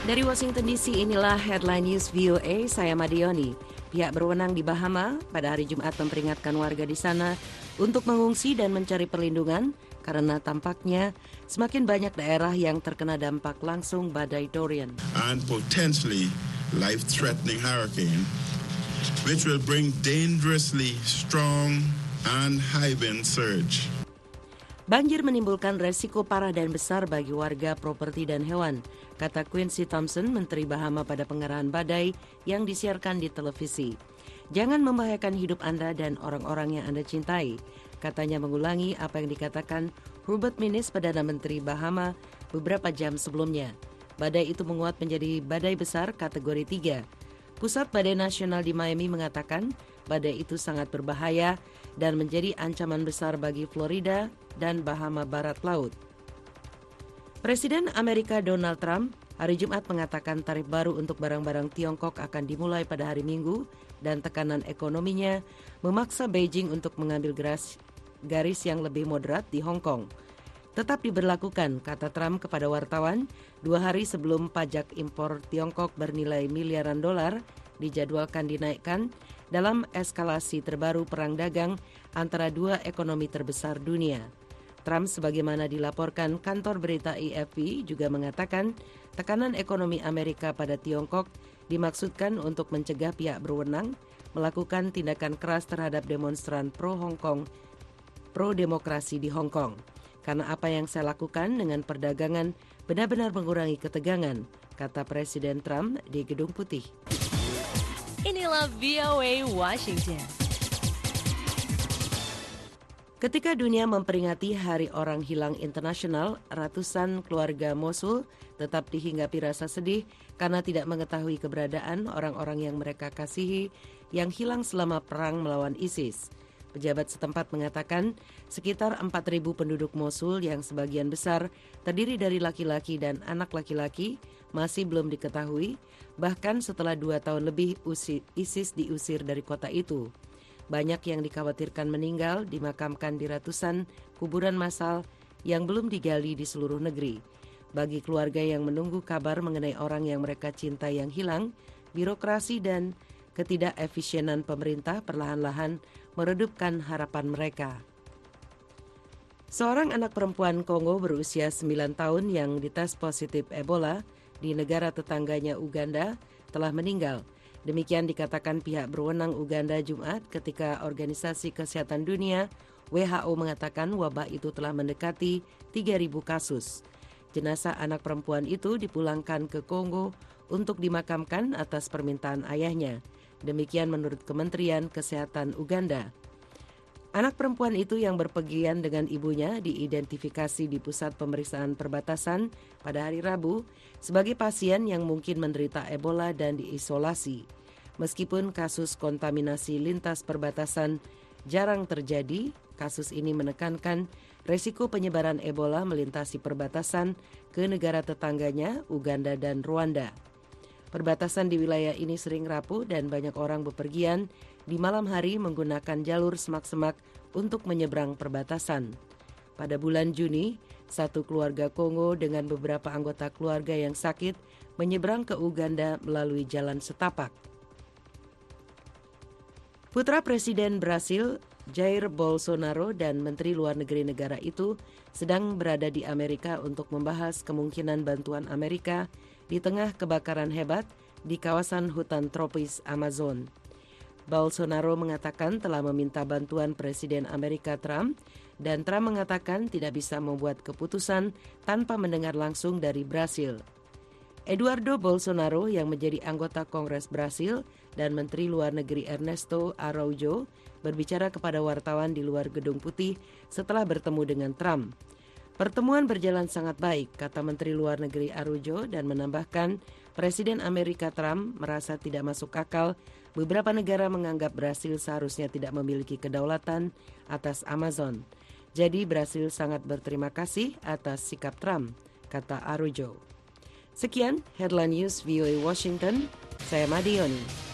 Dari Washington DC, inilah Headline News VOA, saya Madioni. Pihak berwenang di Bahama pada hari Jumat memperingatkan warga di sana untuk mengungsi dan mencari perlindungan karena tampaknya semakin banyak daerah yang terkena dampak langsung badai Dorian. And potentially life-threatening hurricane, which will bring dangerously strong and high wind surge. Banjir menimbulkan resiko parah dan besar bagi warga, properti dan hewan, kata Quincy Thompson, Menteri Bahama pada pengarahan badai yang disiarkan di televisi. Jangan membahayakan hidup Anda dan orang-orang yang Anda cintai, katanya mengulangi apa yang dikatakan Hubert Minnis, Perdana Menteri Bahama, beberapa jam sebelumnya. Badai itu menguat menjadi badai besar kategori 3. Pusat Badai Nasional di Miami mengatakan badai itu sangat berbahaya dan menjadi ancaman besar bagi Florida dan Bahama Barat Laut. Presiden Amerika Donald Trump hari Jumat mengatakan tarif baru untuk barang-barang Tiongkok akan dimulai pada hari Minggu dan tekanan ekonominya memaksa Beijing untuk mengambil garis yang lebih moderat di Hong Kong. Tetap diberlakukan, kata Trump kepada wartawan, 2 hari sebelum pajak impor Tiongkok bernilai miliaran dolar dijadwalkan dinaikkan dalam eskalasi terbaru perang dagang antara dua ekonomi terbesar dunia. Trump, sebagaimana dilaporkan kantor berita AFP, juga mengatakan tekanan ekonomi Amerika pada Tiongkok dimaksudkan untuk mencegah pihak berwenang melakukan tindakan keras terhadap demonstran pro-Hong Kong, pro-demokrasi di Hong Kong. Karena apa yang saya lakukan dengan perdagangan benar-benar mengurangi ketegangan, kata Presiden Trump di Gedung Putih. Inilah VOA Washington. Ketika dunia memperingati Hari Orang Hilang Internasional, ratusan keluarga Mosul tetap dihinggapi rasa sedih karena tidak mengetahui keberadaan orang-orang yang mereka kasihi yang hilang selama perang melawan ISIS. Pejabat setempat mengatakan sekitar 4.000 penduduk Mosul yang sebagian besar terdiri dari laki-laki dan anak laki-laki masih belum diketahui, bahkan setelah 2 tahun lebih ISIS diusir dari kota itu. Banyak yang dikhawatirkan meninggal dimakamkan di ratusan kuburan massal yang belum digali di seluruh negeri. Bagi keluarga yang menunggu kabar mengenai orang yang mereka cintai yang hilang, birokrasi dan ketidakefisienan pemerintah perlahan-lahan meredupkan harapan mereka. Seorang anak perempuan Kongo berusia 9 tahun yang dites positif Ebola di negara tetangganya Uganda telah meninggal. Demikian dikatakan pihak berwenang Uganda Jumat ketika Organisasi Kesehatan Dunia WHO mengatakan wabah itu telah mendekati 3.000 kasus. Jenazah anak perempuan itu dipulangkan ke Kongo untuk dimakamkan atas permintaan ayahnya. Demikian menurut Kementerian Kesehatan Uganda. Anak perempuan itu yang berpergian dengan ibunya diidentifikasi di pusat pemeriksaan perbatasan pada hari Rabu sebagai pasien yang mungkin menderita Ebola dan diisolasi. Meskipun kasus kontaminasi lintas perbatasan jarang terjadi, kasus ini menekankan resiko penyebaran Ebola melintasi perbatasan ke negara tetangganya, Uganda dan Rwanda. Perbatasan di wilayah ini sering rapuh dan banyak orang bepergian di malam hari menggunakan jalur semak-semak untuk menyeberang perbatasan. Pada bulan Juni, satu keluarga Kongo dengan beberapa anggota keluarga yang sakit menyeberang ke Uganda melalui jalan setapak. Putra Presiden Brasil, Jair Bolsonaro dan Menteri Luar Negeri negara itu sedang berada di Amerika untuk membahas kemungkinan bantuan Amerika di tengah kebakaran hebat di kawasan hutan tropis Amazon. Bolsonaro mengatakan telah meminta bantuan Presiden Amerika Trump, dan Trump mengatakan tidak bisa membuat keputusan tanpa mendengar langsung dari Brasil. Eduardo Bolsonaro yang menjadi anggota Kongres Brasil dan Menteri Luar Negeri Ernesto Araújo berbicara kepada wartawan di luar Gedung Putih setelah bertemu dengan Trump. Pertemuan berjalan sangat baik, kata Menteri Luar Negeri Araújo, dan menambahkan Presiden Amerika Trump merasa tidak masuk akal beberapa negara menganggap Brasil seharusnya tidak memiliki kedaulatan atas Amazon. Jadi Brasil sangat berterima kasih atas sikap Trump, kata Araújo. Sekian Headline News VOA Washington, saya Madioni.